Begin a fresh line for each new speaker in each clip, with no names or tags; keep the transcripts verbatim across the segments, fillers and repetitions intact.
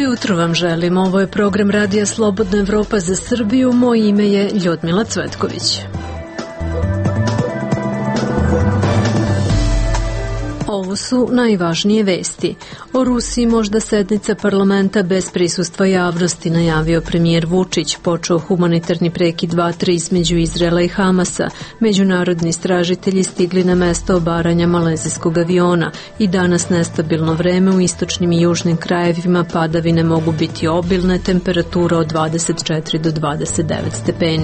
jutro vam želim. Ovo je program Radija Slobodna Evropa za Srbiju. Moje ime je Ljudmila Cvetković. Ovo su najvažnije vesti. O Rusiji možda sednica parlamenta bez prisustva javnosti, najavio premijer Vučić. Počeo humanitarni prekid vatre između Izraela i Hamasa. Međunarodni istražitelji stigli na mesto obaranja malezijskog aviona. I danas nestabilno vreme u istočnim i južnim krajevima, padavine mogu biti obilne, temperatura od dvadeset četiri do dvadeset devet stepeni.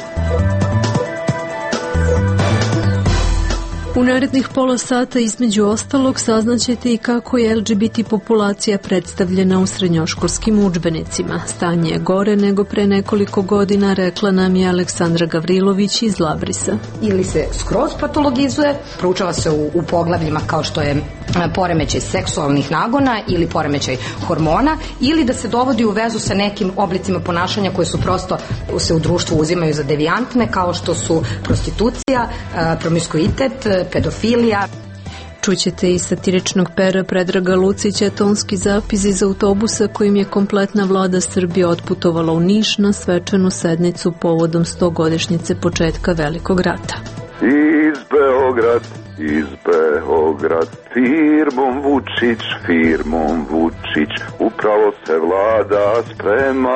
U narednih pola sata između ostalog saznaćete i kako je L G B T populacija predstavljena u srednjoškolskim udžbenicima. Stanje je gore nego pre nekoliko godina, rekla nam je Aleksandra Gavrilović iz Labrisa.
Ili se skroz patologizuje, proučava se u, u poglavljima kao što je poremećaj seksualnih nagona ili poremećaj hormona, ili da se dovodi u vezu sa nekim oblicima ponašanja koje su prosto se u društvu uzimaju za devijantne, kao što su prostitucija, promiskuitet, pedofilija.
Čućete i satiričnog pera Predraga Lucića, tonski zapis iz autobusa kojim je kompletna vlada Srbije otputovala u Niš na svečanu sednicu povodom stogodišnjice početka Velikog rata.
Iz Beograd, iz Beograd, firmom Vučić, firmom Vučić, upravo se vlada sprema.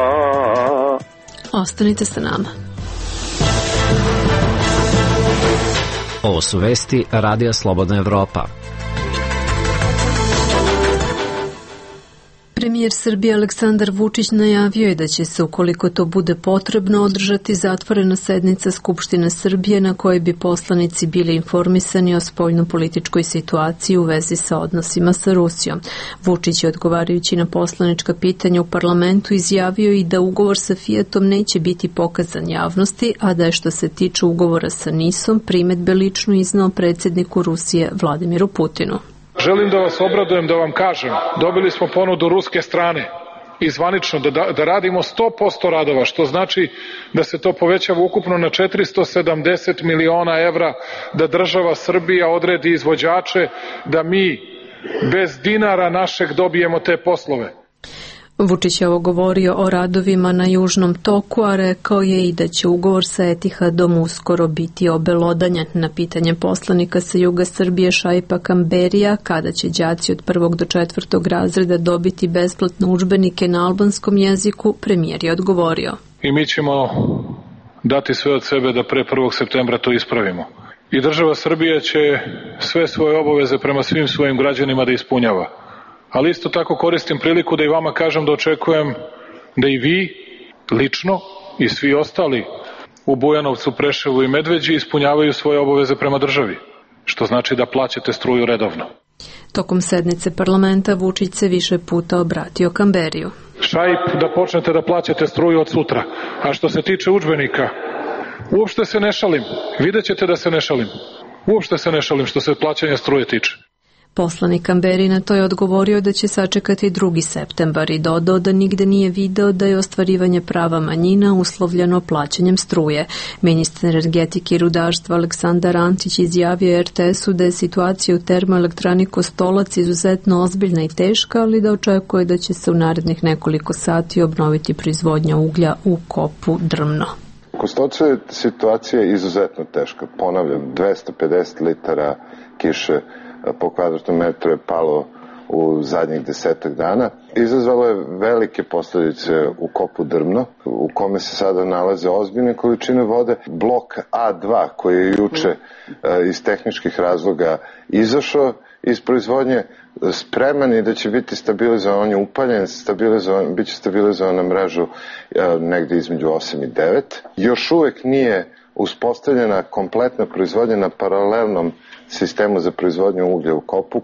Ostanite sa nama.
Ovo su vesti Radija Slobodna Evropa.
Premijer Srbije Aleksandar Vučić najavio je da će se, ukoliko to bude potrebno, održati zatvorena sednica Skupštine Srbije na kojoj bi poslanici bili informisani o spoljnopolitičkoj situaciji u vezi sa odnosima sa Rusijom. Vučić je, odgovarajući na poslanička pitanja u parlamentu, izjavio i da ugovor sa Fiatom neće biti pokazan javnosti, a da je, što se tiče ugovora sa NIS-om, primedbe lično iznao predsjedniku Rusije Vladimiru Putinu.
Želim da vas obradujem, da vam kažem, dobili smo ponudu ruske strane i zvanično da, da radimo sto posto radova, što znači da se to povećava ukupno na četiristo sedamdeset miliona evra, da država Srbija odredi izvođače, da mi bez dinara našeg dobijemo te poslove.
Vučić je ovo govorio o radovima na Južnom toku, a rekao je i da će ugovor sa Etihadom uskoro biti obelodanjen. Na pitanje poslanika sa juga Srbije Šaipa Kamberija kada će đaci od prvog do četvrtog razreda dobiti besplatne udžbenike na albanskom jeziku, premijer je odgovorio.
I mi ćemo dati sve od sebe da pre prvog septembra to ispravimo. I država Srbija će sve svoje obaveze prema svim svojim građanima da ispunjava. Ali isto tako koristim priliku da i vama kažem da očekujem da i vi, lično, i svi ostali u Bujanovcu, Preševu i Medveđi ispunjavaju svoje obaveze prema državi, što znači da plaćate struju redovno.
Tokom sednice parlamenta Vučić se više puta obratio Kamberiju.
Šaip, da počnete da plaćate struju od sutra. A što se tiče udžbenika, uopšte se ne šalim. Vidjet ćete da se ne šalim. Uopšte se ne šalim što se plaćanja struje tiče.
Poslanik Kamberi na to je odgovorio da će sačekati drugi septembar i dodao da nigde nije video da je ostvarivanje prava manjina uslovljeno plaćanjem struje. Ministar energetike i rudarstva Aleksandar Antić izjavio R T S-u da je situacija u termoelektrani Kostolac izuzetno ozbiljna i teška, ali da očekuje da će se u narednih nekoliko sati obnoviti proizvodnja uglja u kopu Drmno.
U Kostolcu je situacija izuzetno teška. Ponavljam, dvesta pedeset litara kiše po kvadratnom metru je palo u zadnjih desetak dana. Izazvalo je velike posljedice u kopu Drmno, u kome se sada nalaze ozbiljne količine vode. Blok A dva, koji je juče iz tehničkih razloga izašao iz proizvodnje, spreman i da će biti stabilizovan, on je upaljen, stabilizovan, bit će stabilizovan na mrežu negde između osam i devet. Još uvek nije uspostavljena kompletna proizvodnja na paralelnom sistemu za proizvodnju uglja u kopu.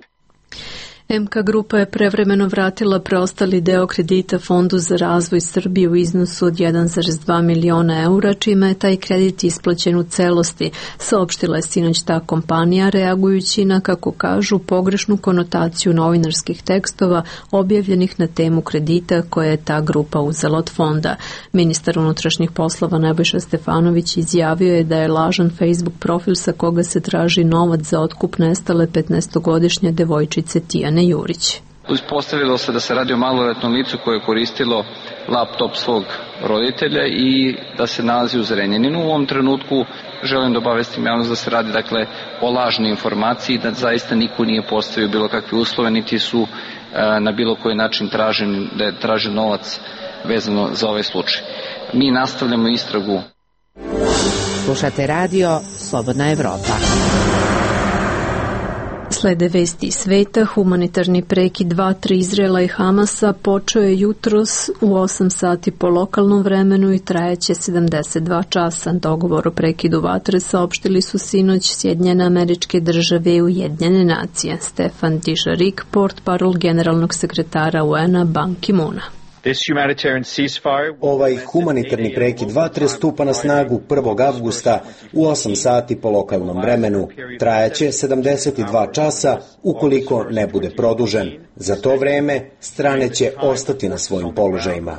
M K Grupa je prevremeno vratila preostali deo kredita Fondu za razvoj Srbije u iznosu od jedan zarez dva miliona eura, čime je taj kredit isplaćen u celosti, saopštila je sinoć ta kompanija, reagujući na, kako kažu, pogrešnu konotaciju novinarskih tekstova objavljenih na temu kredita koje je ta grupa uzela od fonda. Ministar unutrašnjih poslova Nebojša Stefanović izjavio je da je lažan Facebook profil sa koga se traži novac za otkup nestale petnaestogodišnje devojčice Tijane Jurić.
Uspostavilo se da se radi o maloletnom licu koje je koristilo laptop svog roditelja i da se nalazi u Zrenjaninu. U ovom trenutku želim da obavestim javnost da se radi dakle o lažnoj informaciji, da zaista niko nije postavio bilo kakve uslove, niti su e, na bilo koji način tražen, da je tražen novac vezano za ovaj slučaj. Mi nastavljamo istragu.
Slušate radio Slobodna Evropa.
Slede vesti iz sveta, humanitarni prekid vatre Izraela i Hamasa počeo je jutros u osam sati po lokalnom vremenu i trajeće sedamdeset dva časa. Dogovor o prekidu vatre saopštili su sinoć Sjedinjene Američke Države i Ujedinjene nacije. Stefan Dujarric, portparol generalnog sekretara U N-a Ban Ki-moona.
Ovaj humanitarni prekid vatre stupa na snagu prvog avgusta u osam sati po lokalnom vremenu. Trajaće sedamdeset dva časa ukoliko ne bude produžen. Za to vreme strane će ostati na svojim položajima.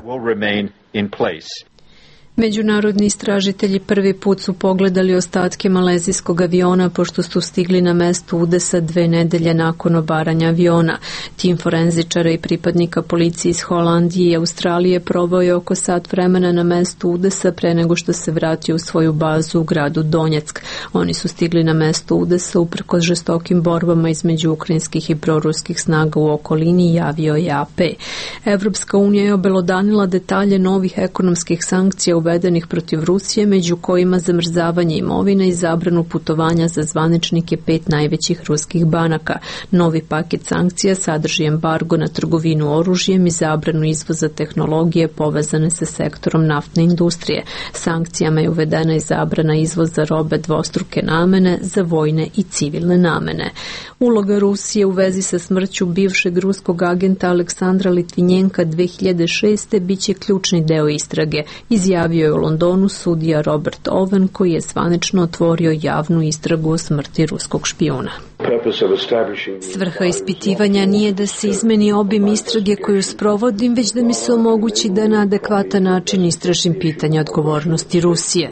Međunarodni istražitelji prvi put su pogledali ostatke malezijskog aviona pošto su stigli na mesto udesa dve nedelje nakon obaranja aviona. Tim forenzičara i pripadnika policije iz Holandije i Australije provao je oko sat vremena na mestu udesa pre nego što se vratio u svoju bazu u gradu Donjeck. Oni su stigli na mesto udesa uprkos žestokim borbama između ukrajinskih i proruskih snaga u okolini, javio je A P. Evropska unija je obelodanila detalje novih ekonomskih sankcija uvedenih protiv Rusije, među kojima zamrzavanje imovine i zabranu putovanja za zvaničnike pet najvećih ruskih banaka. Novi paket sankcija sadrži embargo na trgovinu oružjem i zabranu izvoza tehnologije povezane sa sektorom naftne industrije. Sankcijama je uvedena i zabrana izvoza robe dvostruke namene za vojne i civilne namene. Uloga Rusije u vezi sa smrću bivšeg ruskog agenta Aleksandra Litvinjenka dve hiljade šeste biće ključni deo istrage, izjavio je u Londonu sudija Robert Owen, koji je zvanično otvorio javnu istragu o smrti ruskog špijuna. Svrha ispitivanja nije da se izmeni obim istrage koju sprovodim, već da mi se omogući da na adekvatan način istražim pitanje odgovornosti Rusije.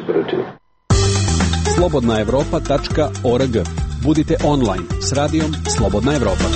slobodna evropa tačka org. Budite online s radijom Slobodna Evropa.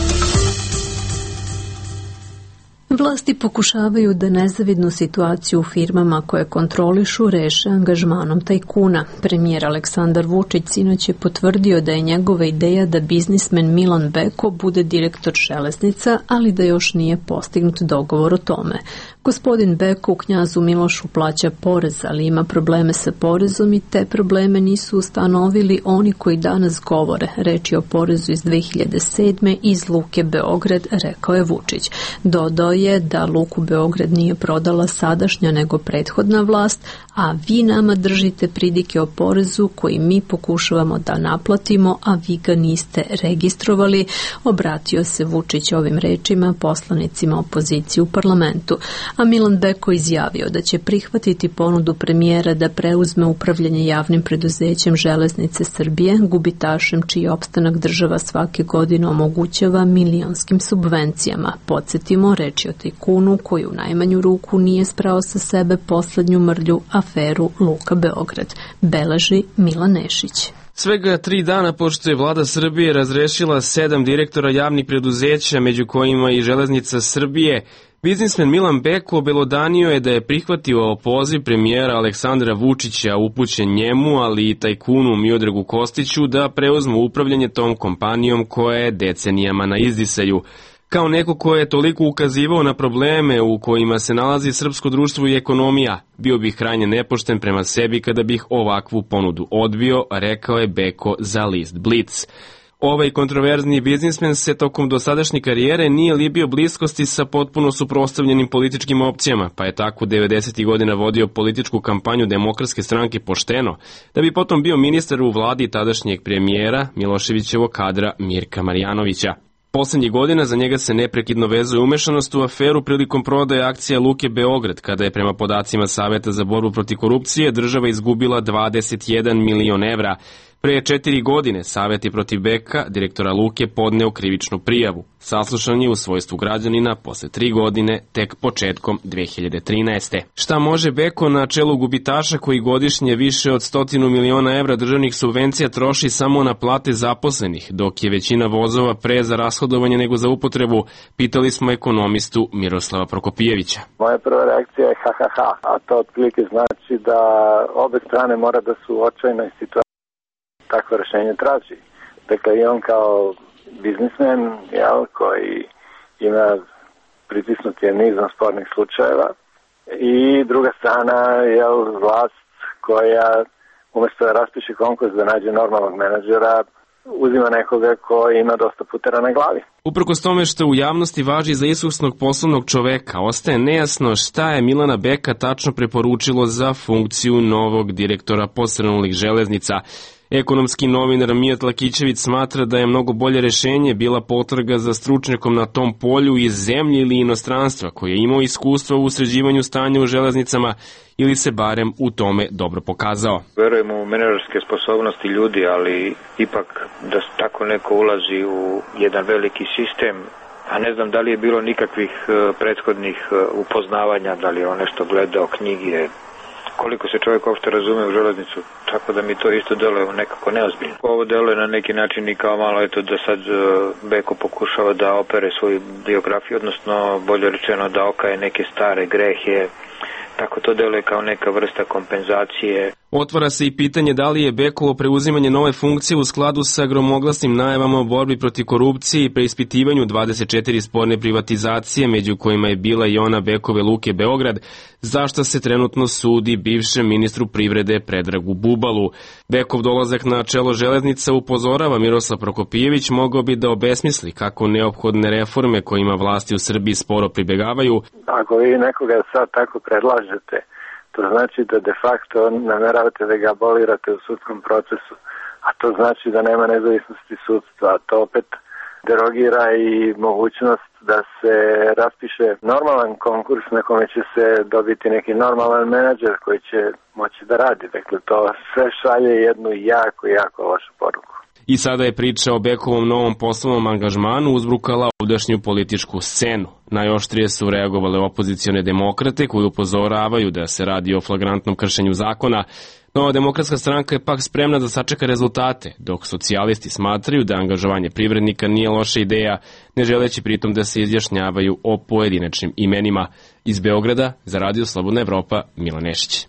Vlasti pokušavaju da nezavidnu situaciju u firmama koje kontrolišu reše angažmanom tajkuna. Premijer Aleksandar Vučić sinoć je potvrdio da je njegova ideja da biznismen Milan Beko bude direktor Železnica, ali da još nije postignut dogovor o tome. Gospodin Beko u Knjazu Milošu plaća porez, ali ima probleme sa porezom i te probleme nisu ustanovili oni koji danas govore. Reč je o porezu iz dve hiljade sedme iz Luke Beograd, rekao je Vučić. Dodao je da Luku Beograd nije prodala sadašnja nego prethodna vlast, a vi nama držite pridike o porezu koji mi pokušavamo da naplatimo, a vi ga niste registrovali, obratio se Vučić ovim rečima poslanicima opozicije u parlamentu. A Milan Beko izjavio da će prihvatiti ponudu premijera da preuzme upravljanje javnim preduzećem Železnice Srbije, gubitašem čiji opstanak država svake godine omogućava milionskim subvencijama. Podsjetimo, reč je o tajkunu koji u najmanju ruku nije sprao sa sebe poslednju mrlju aferu Luka Beograd, beleži Milan Nešić.
Svega tri dana pošto je vlada Srbije razrešila sedam direktora javnih preduzeća, među kojima i Železnica Srbije, biznismen Milan Beko obelodanio je da je prihvatio poziv premijera Aleksandra Vučića upućen njemu, ali i tajkunu Miodragu Kostiću da preuzmu upravljanje tom kompanijom koja je decenijama na izdisaju. Kao neko ko je toliko ukazivao na probleme u kojima se nalazi srpsko društvo i ekonomija, bio bih krajnje nepošten prema sebi kada bih ovakvu ponudu odbio, rekao je Beko za list Blitz. Ovaj kontroverzni biznismen se tokom dosadašnje karijere nije libio bliskosti sa potpuno suprotstavljenim političkim opcijama, pa je tako devedesetih godina vodio političku kampanju Demokratske stranke pošteno, da bi potom bio ministar u vladi tadašnjeg premijera Miloševićevog kadra Mirka Marjanovića. Poslednjih godina za njega se neprekidno vezuje umešanost u aferu prilikom prodaje akcija Luke Beograd, kada je prema podacima Saveta za borbu protiv korupcije država izgubila dvadeset jedan milion evra. Pre četiri godine Savet je protiv Beka, direktora Luke, podneo krivičnu prijavu. Saslušan je u svojstvu građanina posle tri godine, tek početkom dve hiljade trinaeste. Šta može Beko na čelu gubitaša koji godišnje više od stotinu miliona evra državnih subvencija troši samo na plate zaposlenih, dok je većina vozova pre za rashodovanje nego za upotrebu, pitali smo ekonomistu Miroslava Prokopijevića.
Moja prva reakcija je ha ha ha, a to otprilike znači da obe strane mora da su u očajnoj situaciji. Takvo rešenje traži. Dakle, i on kao biznismen, jel, koji ima pritisnut je nizom spornih slučajeva, i druga strana, jel, vlast koja umesto da raspiše konkurs da nađe normalnog menadžera, uzima nekoga ko ima dosta putera na glavi.
Uprkos tome što u javnosti važi za iskusnog poslovnog čoveka, ostaje nejasno šta je Milana Beka tačno preporučilo za funkciju novog direktora posrnulih železnica. Ekonomski novinar Mijat Lakićević smatra da je mnogo bolje rešenje bila potraga za stručnjakom na tom polju iz zemlje ili inostranstva koji je imao iskustva u sređivanju stanja u železnicama ili se barem u tome dobro pokazao.
Verujem u menadžerske sposobnosti ljudi, ali ipak da tako neko ulazi u jedan veliki sistem, a ne znam da li je bilo nikakvih prethodnih upoznavanja, da li je on nešto gledao, knjige, koliko se čovjek uopšte razume u železnicu, tako da mi to isto deluje nekako neozbiljno. Ovo deluje na neki način i kao malo eto da sad Beko pokušava da opere svoju biografiju, odnosno bolje rečeno da okaje neke stare grehe, tako to deluje kao neka vrsta kompenzacije.
Otvara se i pitanje da li je Bekovo preuzimanje nove funkcije u skladu sa gromoglasnim najavama o borbi protiv korupcije i preispitivanju dvadeset četiri sporne privatizacije, među kojima je bila i ona Bekove Luke Beograd, zašto se trenutno sudi bivšem ministru privrede Predragu Bubalu. Bekov dolazak na čelo železnica, upozorava Miroslav Prokopijević, mogao bi da obesmisli kako neophodne reforme kojima vlasti u Srbiji sporo pribegavaju.
Ako vi nekoga sad tako predlažete, to znači da de facto nameravate da ga abolirate u sudskom procesu, a to znači da nema nezavisnosti sudstva, a to opet derogira i mogućnost da se raspiše normalan konkurs na kome će se dobiti neki normalan menadžer koji će moći da radi. Dakle, to sve šalje jednu jako, jako lošu poruku.
I sada je priča o Bekovom novom poslovnom angažmanu uzbrukala ovdašnju političku scenu. Najoštrije su reagovale opozicione demokrate koji upozoravaju da se radi o flagrantnom kršenju zakona. Nova demokratska stranka je pak spremna da sačeka rezultate, dok socijalisti smatraju da angažovanje privrednika nije loša ideja, ne želeći pritom da se izjašnjavaju o pojedinačnim imenima. Iz Beograda za Radio Slobodna Evropa, Milan Nešić.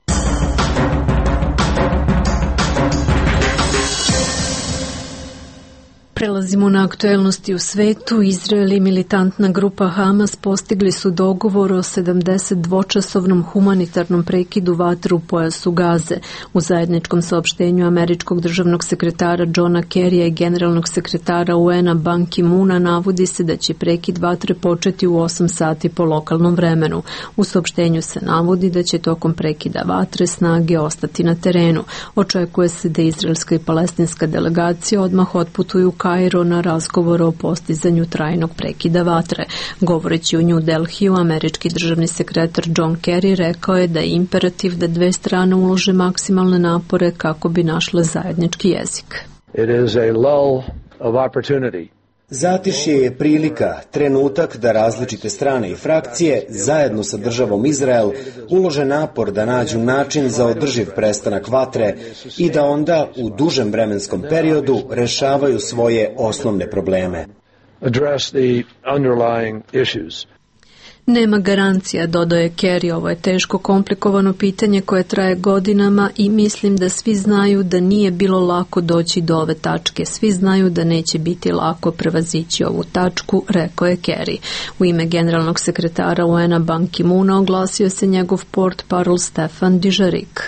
Prelazimo na aktuelnosti u svetu. Izrael i militantna grupa Hamas postigli su dogovor o sedamdesetdvočasovnom humanitarnom prekidu vatre u pojasu Gaze. U zajedničkom saopštenju američkog državnog sekretara Johna Kerrya i generalnog sekretara U N-a Ban Ki-moona navodi se da će prekid vatre početi u osam sati po lokalnom vremenu. U saopštenju se navodi da će tokom prekida vatre snage ostati na terenu. Očekuje se da izraelska i palestinska delegacija odmah otputuju u Kairo na razgovor o postizanju trajnog prekida vatre. Govoreći u New Delhiju, američki državni sekretar John Kerry rekao je da je imperativ da dve strane ulože maksimalne napore kako bi našle zajednički jezik.
It is a lull of opportunity.
Zatišje je prilika, trenutak da različite strane i frakcije, zajedno sa državom Izrael, ulože napor da nađu način za održiv prestanak vatre i da onda u dužem vremenskom periodu rešavaju svoje osnovne probleme.
Address the underlying issues.
Nema garancija, dodaje Kerry, ovo je teško komplikovano pitanje koje traje godinama i mislim da svi znaju da nije bilo lako doći do ove tačke. Svi znaju da neće biti lako prevazići ovu tačku, rekao je Kerry. U ime generalnog sekretara U N-a Ban Ki-moona oglasio se njegov portparol Stefan Dujarric.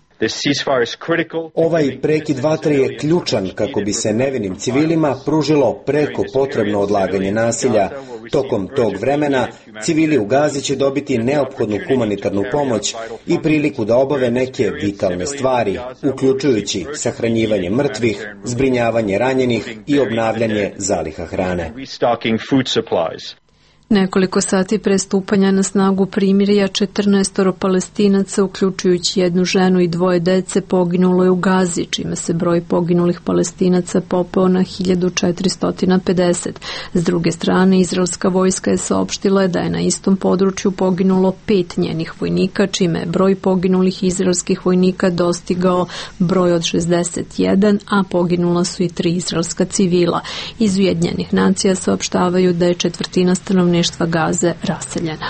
Ovaj prekid vatre je ključan kako bi se nevinim civilima pružilo preko potrebno odlaganje nasilja. Tokom tog vremena civili u Gazi će dobiti neophodnu humanitarnu pomoć i priliku da obave neke vitalne stvari, uključujući sahranjivanje mrtvih, zbrinjavanje ranjenih i obnavljanje zaliha hrane.
Nekoliko sati pre stupanja na snagu primirja, četrnaestoro Palestinaca, uključujući jednu ženu i dvoje dece, poginulo je u Gazi, čime se broj poginulih Palestinaca popeo na hiljadu četiristo pedeset. S druge strane, izraelska vojska je saopštila da je na istom području poginulo pet njenih vojnika, čime je broj poginulih izraelskih vojnika dostigao broj od šezdeset jedan, a poginula su i tri izraelska civila. Iz Ujedinjenih nacija saopštavaju da je četvrtina stanovništva Gaze raseljena.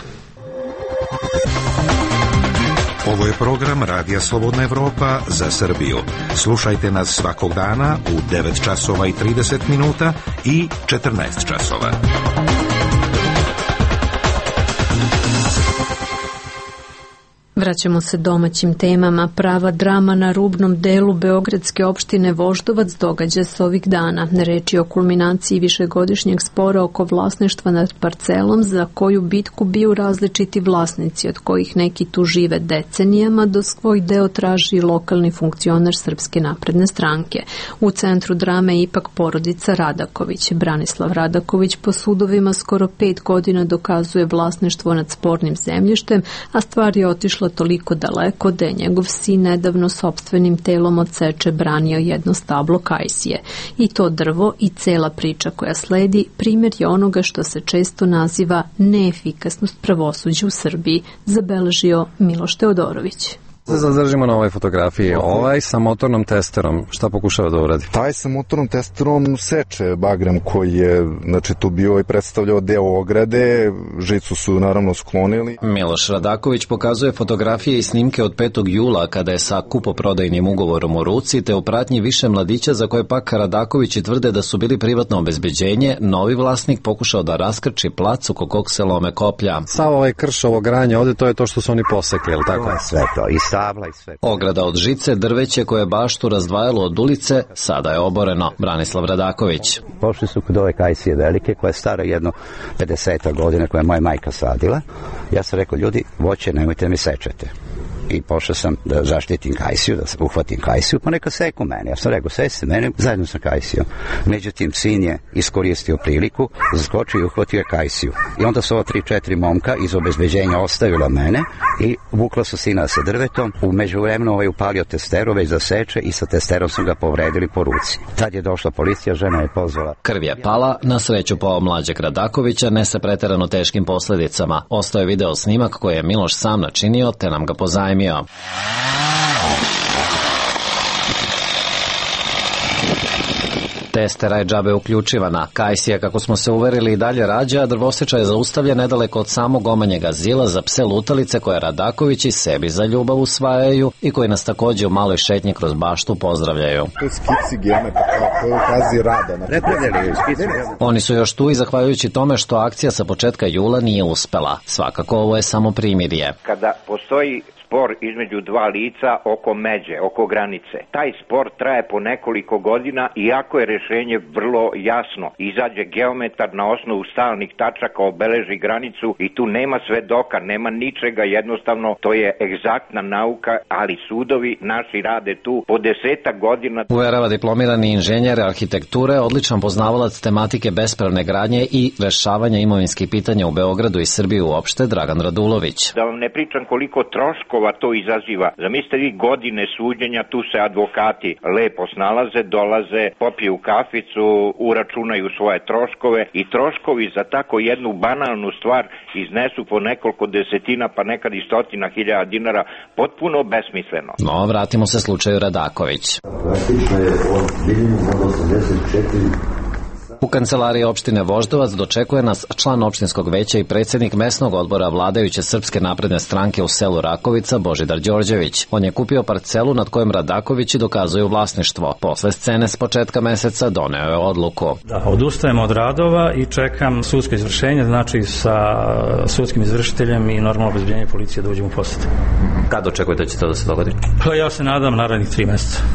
Ovo je program Radija Slobodna Evropa za Srbiju. Slušajte nas svakog dana u devet časova i trideset minuta i četrnaest časova.
Vraćamo se domaćim temama. Prava drama na rubnom delu beogradske opštine Voždovac događa se ovih dana. Reč je o kulminaciji višegodišnjeg spora oko vlasništva nad parcelom za koju bitku biju različiti vlasnici, od kojih neki tu žive decenijama, do svoj deo traži lokalni funkcioner Srpske napredne stranke. U centru drame je ipak porodica Radaković. Branislav Radaković po sudovima skoro pet godina dokazuje vlasništvo nad spornim zemljištem, a stvar je otišla toliko daleko da je njegov sin nedavno sopstvenim telom od seče branio jedno stablo kajsije. I to drvo i cela priča koja sledi primjer je onoga što se često naziva neefikasnost pravosuđa u Srbiji, zabeležio Miloš Teodorović.
Zadržimo na ovoj fotografiji. Ovaj sa motornom testerom, šta pokušava da uradi?
Taj sa motornom testerom seče bagrem koji je, znači, tu bio i predstavljao deo ograde, žicu su naravno sklonili.
Miloš Radaković pokazuje fotografije i snimke od petog jula kada je sa kupoprodajnim ugovorom u ruci, te u pratnji više mladića za koje pak Radakovići tvrde da su bili privatno obezbeđenje, novi vlasnik pokušao da raskrči plac oko kog se lome koplja.
Sav ovaj krš, ovo granje ovde, to je to što su oni posekli, je li tako?
Sve to, i stabla i sve.
Ograda od žice, drveće koje je baštu razdvajalo od ulice, sada je oboreno. Branislav Radaković.
Pošli su kod ove kajsije velike, koja je stara jedno pedeset godina, koja je moja majka sadila. Ja sam rekao, ljudi, voće, nemojte mi sečete. I pošao sam da zaštitim kajsiju, da se uhvatim kajsiju, pa neka seku mene. Ja sam rekao, sesti mene, zajedno sa kajsijom. Međutim, sin je iskoristio priliku, zaskočio i uhvatio je kajsiju. I onda su ova tri, četiri momka iz obezbeđenja ostavila mene i vukla su sina sa drvetom. U međuvremenu ovaj upalio testeru već da seče i sa testerom su ga povredili po ruci. Tad je došla policija, žena je pozvala.
Krv je pala, na sreću po mlađeg Radakovića, ne sa preterano teškim posledicama. Ostao je video snimak koji je Miloš sam načinio, te nam ga pozajmio. Testera je džabe uključivana. Kajsija, kako smo se uverili, i dalje rađa, a drvoseča je zaustavljen nedaleko od samog omanjeg azila za pse lutalice koje Radakovići sebi za ljubav usvajaju i koji nas takođe u maloj šetnji kroz baštu pozdravljaju.
To je skici geometra, to je kazi rada.
Oni su još tu i zahvaljujući tome što akcija sa početka jula nije uspela. Svakako ovo je samo primirje.
Kada postoji spor između dva lica oko međe, oko granice. Taj spor traje po nekoliko godina, iako je rešenje vrlo jasno. Izađe geometar na osnovu stalnih tačaka, obeleži granicu i tu nema svedoka, nema ničega, jednostavno to je egzaktna nauka, ali sudovi naši rade tu po desetak godina.
Uverava diplomirani inženjer arhitekture, odličan poznavalac tematike bespravne gradnje i rešavanja imovinskih pitanja u Beogradu i Srbiji uopšte, Dragan Radulović.
Da vam ne pričam koliko troškova to izaziva. Zamislite vi godine suđenja, tu se advokati lepo snalaze, dolaze, popiju kaficu, uračunaju svoje troškove i troškovi za tako jednu banalnu stvar iznesu po nekoliko desetina, pa nekad i stotina hiljada dinara, potpuno besmisleno.
No, vratimo se slučaju Radaković.
Plastično je od minimum od osamdeset četiri.
U kancelariji opštine Voždovac dočekuje nas član opštinskog veća i predsjednik mesnog odbora vladajuće Srpske napredne stranke u selu Rakovica, Božidar Đorđević. On je kupio parcelu nad kojom Radakovići dokazuju vlasništvo. Posle scene s početka meseca doneo je odluku.
Da, odustajem od radova i čekam sudsko izvršenje, znači sa sudskim izvršiteljem i normalno obezbeđenje policije da uđemo u posjed.
Kad očekujete da će to da se dogodi?
Pa ja se nadam narednih tri meseca.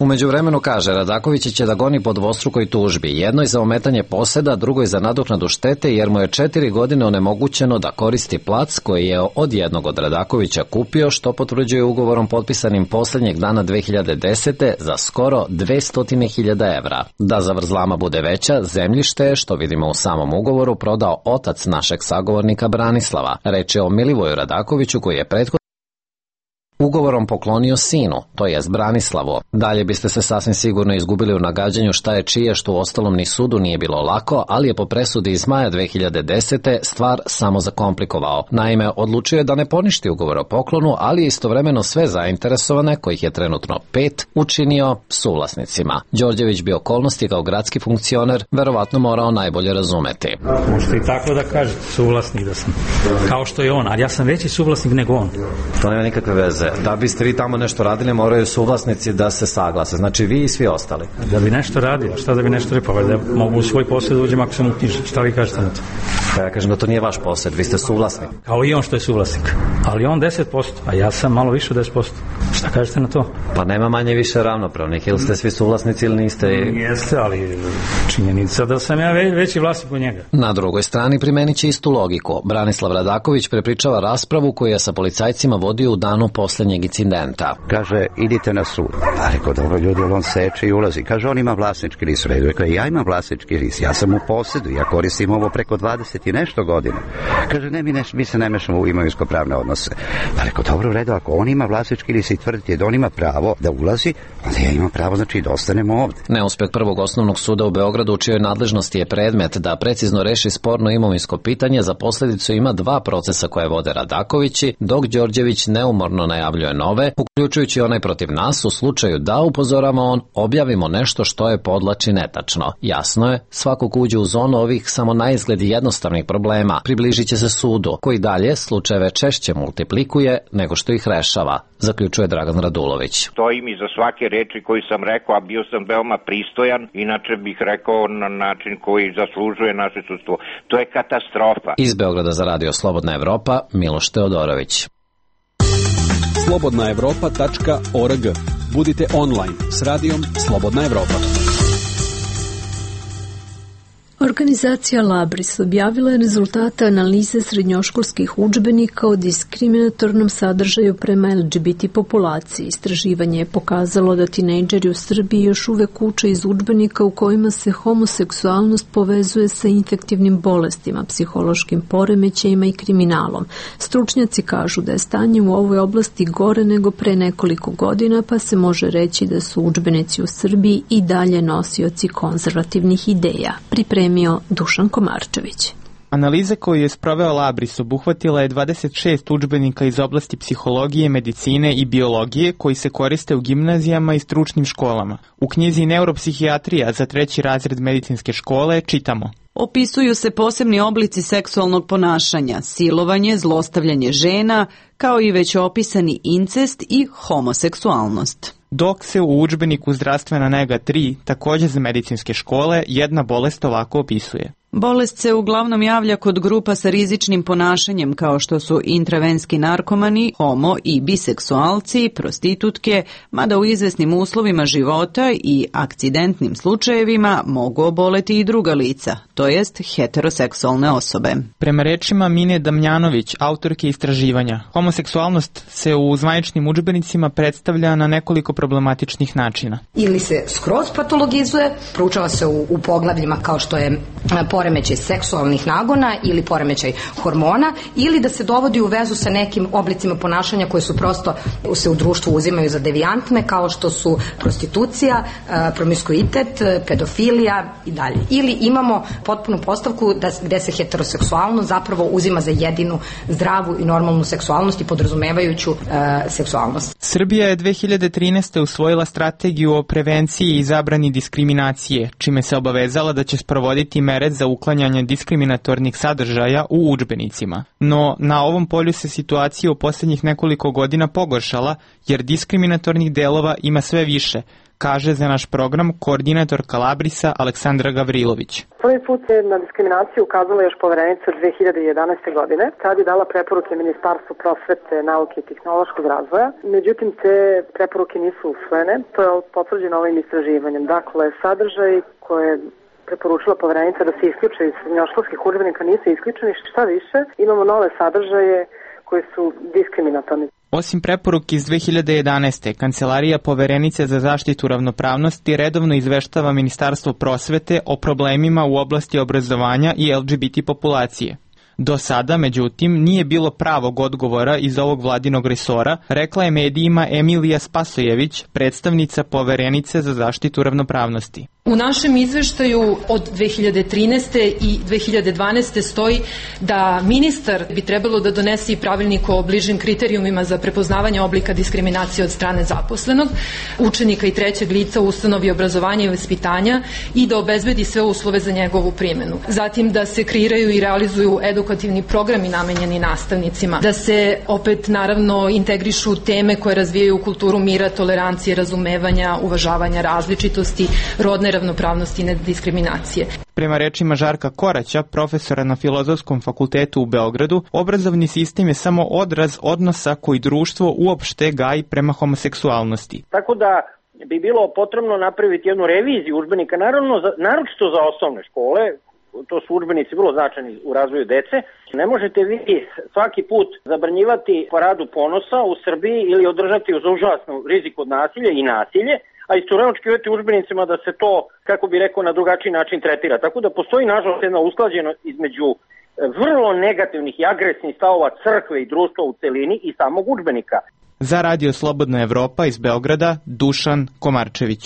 U međuvremenu kaže, Radaković će da goni po dvostrukoj tužbi, jednoj za ometanje poseda, drugoj za nadoknadu štete, jer mu je četiri godine onemogućeno da koristi plac koji je od jednog od Radakovića kupio, što potvrđuje ugovorom potpisanim poslednjeg dana dve hiljade desete za skoro dvesta hiljada evra. Da zavrzlama bude veća, zemljište, što vidimo u samom ugovoru, prodao otac našeg sagovornika Branislava. Reč je o Milivoju Radakoviću koji je prethodno ugovorom poklonio sinu, to jest Branislavu. Dalje biste se sasvim sigurno izgubili u nagađanju šta je čije, što u ostalom ni sudu nije bilo lako, ali je po presudi iz maja dve hiljade desete stvar samo zakomplikovao. Naime, odlučio je da ne poništi ugovor o poklonu, ali je istovremeno sve zainteresovane, kojih je trenutno pet, učinio suvlasnicima. Đorđević bi okolnosti kao gradski funkcioner verovatno morao najbolje razumeti.
Možete i tako da kažete, suvlasnik da sam. Kao što je on, ali ja sam veći suvlasnik nego on.
To nema nikakve veze. Da biste vi tamo nešto radili, moraju suvlasnici da se saglase. Znači vi i svi ostali.
Da bi nešto radio, šta da bi nešto repao? Da mogu u svoj posjed uđem ako sam uknjižen. Šta vi kažete na to?
Pa ja kažem da to nije vaš posjed, vi ste suvlasnik.
Kao i on što je suvlasnik. Ali on deset posto, a ja sam malo više od deset posto. Šta kažete na to?
Pa nema manje više ravnopravnih. Ili ste svi suvlasnici ili niste?
Jeste, ali činjenica da sam ja veći vlasnik od njega.
Na drugoj strani primenit će istu logiku. Branislav Radaković prepričava raspravu koju je sa policajcima vodio u danu poslednjeg incidenta.
Kaže, idite na sud. Pa rekao, dobro ljudi, on seče i ulazi. Kaže, on ima vlasnički list. Redu. Rekao, ja imam vlasnički list. Ja sam u posjedu. Ja koristim ovo preko dvadeset i nešto godina. Kaže, ne, mi, ne, mi se ne mešamo u imovinsko-pravne odnose. Pa rekao, dobro, u redu, ako on ima vlasnički list i tvrdite da on ima pravo da ulazi, onda ja imam pravo, znači da ostanemo ovde.
Neuspeh prvog osnovnog suda u Beogradu, u čijoj nadležnosti je predmet da precizno reši sporno imovinsko pitanje, za posledicu ima dva procesa koje vode Radakovići, dok Đorđević neumorno najavljuje nove, uključujući onaj protiv nas, u slučaju da, upozorava on, objavimo nešto što je, podlači, netačno. Jasno je, svako ko uđe u zonu ovih samo na izgled jednostavnih problema približit će se sudu, koji dalje slučajeve češće multiplikuje nego što ih rešava, zaključuje Dragan Radulović.
Stojim iza svake reči koju sam rekao, a bio sam veoma pristojan, inače bih rekao na način koji zaslužuje naše sudstvo. To je katastrofa.
Iz Beograda za Radio Slobodna Evropa, Miloš Teodorović.
slobodna evropa tačka org. Budite online s radijom Slobodna Evropa.
Organizacija Labris objavila je rezultate analize srednjoškolskih udžbenika o diskriminatornom sadržaju prema el ge be te populaciji. Istraživanje je pokazalo da tinejdžeri u Srbiji još uvek uče iz udžbenika u kojima se homoseksualnost povezuje sa infektivnim bolestima, psihološkim poremećajima i kriminalom. Stručnjaci kažu da je stanje u ovoj oblasti gore nego pre nekoliko godina, pa se može reći da su udžbenici u Srbiji i dalje nosioci konzervativnih ideja. Pripremio Dušan Komarčević.
Analiza koju je sproveo Labris obuhvatila je dvadeset šest udžbenika iz oblasti psihologije, medicine i biologije koji se koriste u gimnazijama i stručnim školama. U knjizi Neuropsihijatrija za treći razred medicinske škole čitamo:
opisuju se posebni oblici seksualnog ponašanja, silovanje, zlostavljanje žena, kao i već opisani incest i homoseksualnost.
Dok se u udžbeniku Zdravstvena nega tri, također za medicinske škole, jedna bolest ovako opisuje.
Bolest se uglavnom javlja kod grupa sa rizičnim ponašanjem kao što su intravenski narkomani, homo i biseksualci, prostitutke, mada u izvesnim uslovima života i akcidentnim slučajevima mogu oboleti i druga lica, to jest heteroseksualne osobe.
Prema rečima Mine Damjanović, autorke istraživanja, homoseksualnost se u zvaničnim udžbenicima predstavlja na nekoliko problematičnih načina.
Ili se skroz patologizuje, proučava se u, u poglavljima kao što je poremećaj seksualnih nagona ili poremećaj hormona, ili da se dovodi u vezu sa nekim oblicima ponašanja koje su prosto se u društvu uzimaju za devijantne, kao što su prostitucija, promiskuitet, pedofilija i dalje. Ili imamo potpunu postavku da, gde se heteroseksualnost zapravo uzima za jedinu zdravu i normalnu seksualnost i podrazumevajuću uh, seksualnost.
Srbija je dve hiljade trinaeste. usvojila strategiju o prevenciji i zabrani diskriminacije, čime se obavezala da će sprovoditi mere za uklanjanja diskriminatornih sadržaja u udžbenicima. No, na ovom polju se situacija u posljednjih nekoliko godina pogoršala, jer diskriminatornih delova ima sve više, kaže za naš program koordinatorka Labrisa Aleksandra Gavrilović.
Prvi put je na diskriminaciju ukazala još poverenica dve hiljade jedanaeste. godine, kad je dala preporuke Ministarstvu prosvete, nauke i tehnološkog razvoja. Međutim, te preporuke nisu usvojene. To je potvrđeno ovim istraživanjem. Dakle, sadržaj koje je preporučila poverenica da se isključe iz srednjoškolskih udžbenika nisu isključeni. Šta više, imamo nove sadržaje koji su diskriminatorni.
Osim preporuke iz dve hiljade jedanaeste. Kancelarija Poverenice za zaštitu ravnopravnosti redovno izveštava Ministarstvo prosvete o problemima u oblasti obrazovanja i L G B T populacije. Do sada, međutim, nije bilo pravog odgovora iz ovog vladinog resora, rekla je medijima Emilija Spasojević, predstavnica Poverenice za zaštitu ravnopravnosti.
U našem izveštaju od dve hiljade trinaeste. i dve hiljade dvanaeste. stoji da ministar bi trebalo da donese i pravilnik o bližim kriterijumima za prepoznavanje oblika diskriminacije od strane zaposlenog, učenika i trećeg lica u ustanovi obrazovanja i vaspitanja i da obezbedi sve uslove za njegovu primjenu. Zatim da se kreiraju i realizuju edukativni programi namenjeni nastavnicima, da se opet naravno integrišu teme koje razvijaju kulturu mira, tolerancije, razumevanja, uvažavanja različitosti, rodne ravnopravnosti i nediskriminacije.
Prema rečima Žarka Koraća, profesora na Filozofskom fakultetu u Beogradu, obrazovni sistem je samo odraz odnosa koji društvo uopšte gaji prema homoseksualnosti.
Tako da bi bilo potrebno napraviti jednu reviziju udžbenika, naravno, naročito za osnovne škole. To su udžbenici vrlo značajni u razvoju dece. Ne možete vi svaki put zabranjivati paradu ponosa u Srbiji ili održati uz užasnu rizik od nasilja i nasilje, a istovremeno očekivati u udžbenicima da se to, kako bi rekao, na drugačiji način tretira. Tako da postoji nažalost jedna usklađenost između vrlo negativnih i agresivnih stavova crkve i društva u celini i samog udžbenika.
Za Radio Slobodna Evropa iz Beograda, Dušan Komarčević.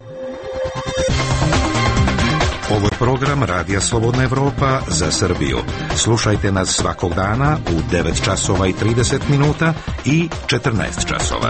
Ovo je program Radija Slobodna Evropa za Srbiju. Slušajte nas svakog dana u devet časova i trideset minuta i četrnaest časova.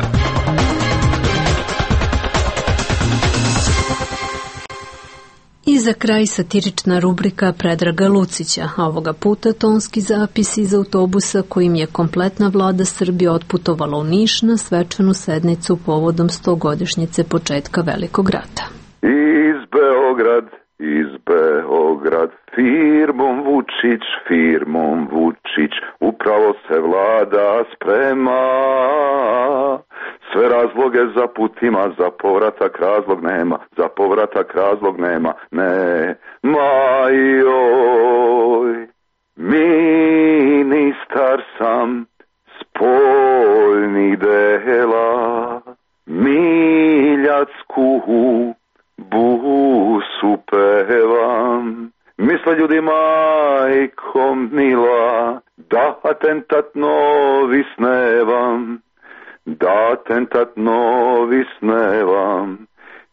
I za kraj satirična rubrika Predraga Lucića, a ovoga puta tonski zapis iz autobusa kojim je kompletna vlada Srbije otputovala u Niš na svečanu sednicu povodom stogodišnjice početka Velikog rata.
Iz Beograd, iz Beograd, firmom Vučić, firmom Vučić, upravo se vlada sprema. Sve razloge za putima, za povratak razlog nema, za povratak razlog nema, ne, majoj. Ministar sam spoljnih dela, Miljacku busu pevam. Misle ljudi, majko mila, da atentat novi snevam, da atentat novi snevam.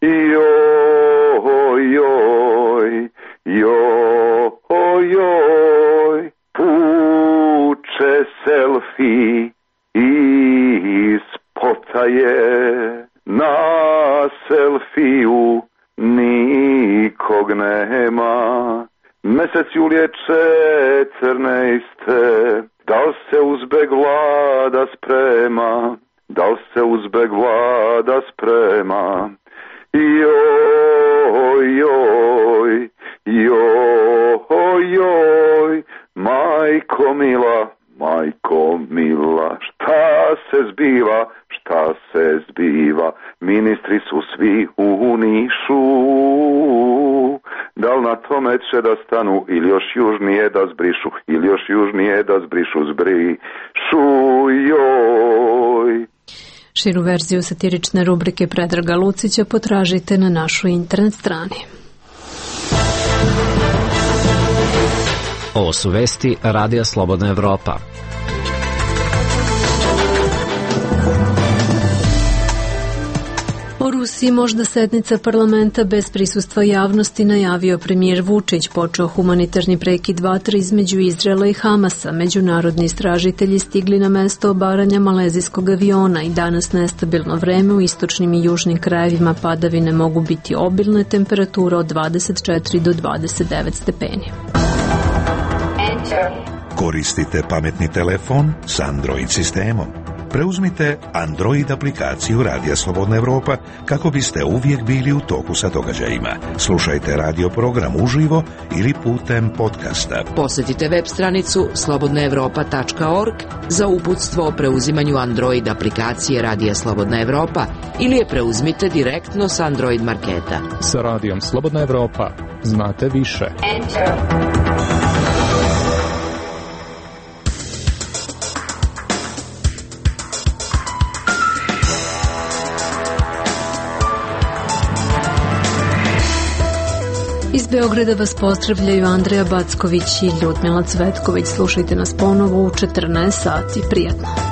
Joj, joj, joj, joj, puče selfie iz potaje, na selfiju nikog nema. Mesec julije četrnaeste, da li se uzbeg vlada sprema, da li se uzbeg vlada sprema. Joj, joj, joj, joj, majko mila, majko mila, šta se zbiva, šta se zbiva, ministri su svi u Nišu, da li na tome će da stanu ili još južnije da zbrišu, ili još južnije da zbrišu, zbrišu, joj.
Širu verziju satirične rubrike Predraga Lucića potražite na našoj internet strani.
Ovo su vesti Radija Slobodna Evropa.
O Rusiji možda sednica parlamenta bez prisustva javnosti, najavio premijer Vučić. Počeo humanitarni prekid vatre između Izraela i Hamasa. Međunarodni istražitelji stigli na mesto obaranja malezijskog aviona i danas nestabilno vreme u istočnim i južnim krajevima, padavine mogu biti obilne, temperatura od dvadeset četiri do dvadeset devet stepeni.
Koristite pametni telefon s Android sistemom. Preuzmite Android aplikaciju Radija Slobodna Evropa kako biste uvijek bili u toku sa događajima. Slušajte radio program uživo ili putem podcasta.
Posjetite web stranicu slobodna evropa tačka org za uputstvo o preuzimanju Android aplikacije Radija Slobodna Evropa ili je preuzmite direktno s Android marketa.
Sa Radijom Slobodna Evropa znate više. Enter.
Iz Beograda vas pozdravljaju Andreja Backović i Ljudmila Cvetković. Slušajte nas ponovo u četrnaest sati. Prijatno.